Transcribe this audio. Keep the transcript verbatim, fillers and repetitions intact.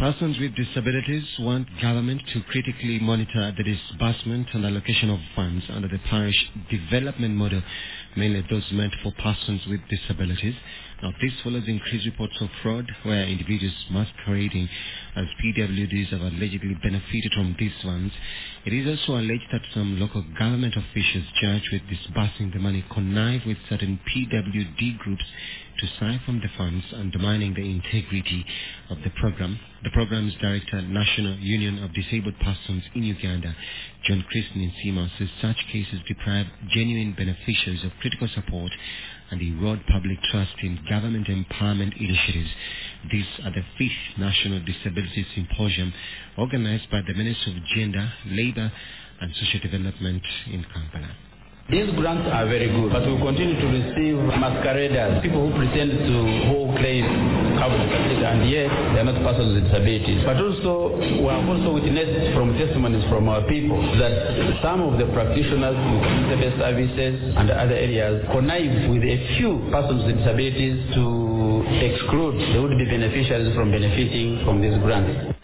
Persons with disabilities want government to critically monitor the disbursement and allocation of funds under the parish development model, mainly those meant for persons with disabilities. Now, this follows increased reports of fraud where individuals masquerading as P W Ds have allegedly benefited from these funds. It is also alleged that some local government officials charged with disbursing the money connive with certain P W D groups to siphon the funds, undermining the integrity of the program. The program's director, National Union of Disabled Persons in Uganda, John Christian Nsima, says such cases deprive genuine beneficiaries of critical support and erode public trust in government empowerment initiatives. These are the fifth National Disability Symposium organized by the Ministry of Gender, Labour and Social Development in Kampala. These grants are very good, but we continue to receive masqueraders, people who pretend to hold claims, and yet they are not persons with disabilities. But also, we have also witnessed from testimonies from our people that some of the practitioners with community-based services and other areas connive with a few persons with disabilities to exclude the would-be beneficiaries from benefiting from these grants.